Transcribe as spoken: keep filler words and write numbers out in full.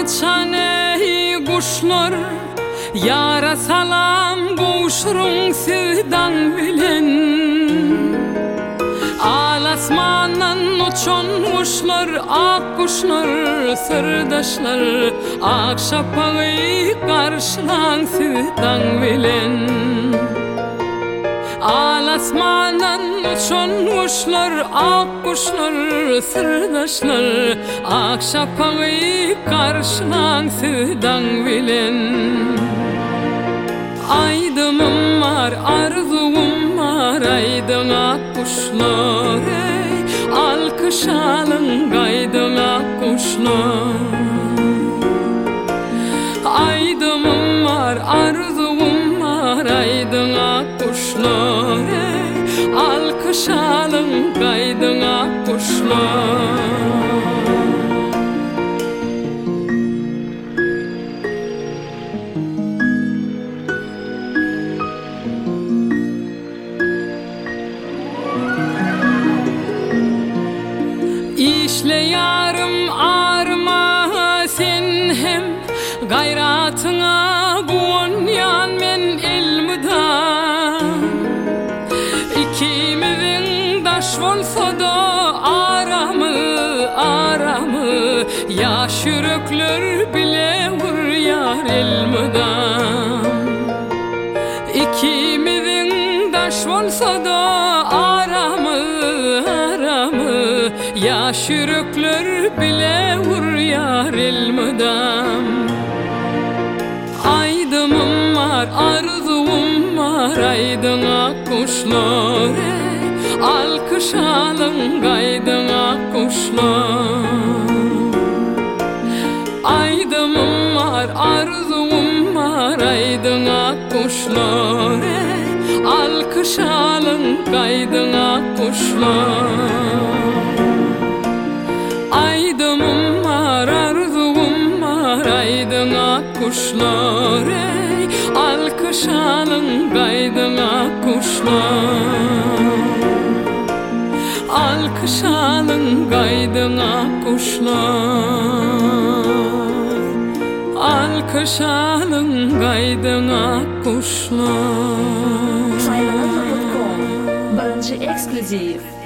Açan ey kuşlar, yara salam kuşurun sizden bilen. Alasmandan uçan kuşlar, ak kuşlar, sırdaşlar, ak şapağı karşılan sizden bilen. Alasmandan uçan kuşlar, ak kuşlar, sırdaşlar, ak şapağı karşılan sizden bilen. Aydımım var, arzum var, aydın ak kuşlar, ey, alkış alın gaydın ak kuşlar. Aydımım var, arzum var, aydın ak kuşlar, ey, alkış alın gaydın ak kuşlar. İşle yarım arma sen hem gayratına buğunyan men ilmidan. İkimizin daş olsa da aramı aramı, yaş yürekler bile vur yar ilmidan. İkimizin daş olsa da aramı aramı, yaş yürekler bile vur yar ilmidan. Aydımım var, arzum var, aydın ak kuşlar, ey, alkış alın gaydın ak kuşlar. Aydımım var, arzum var, aydın ak kuşlar, ey, alkış alın gaydın ak kuşlar. Aydımım var, arzum var, aydın ak kuşlar, ey, alkış alın gaydın ak kuşlar. Alkış alın gaydın ak kuşlar. Alkış alın gaydın ak kuşlar. Trimalan dot com, Bunch Exclusive.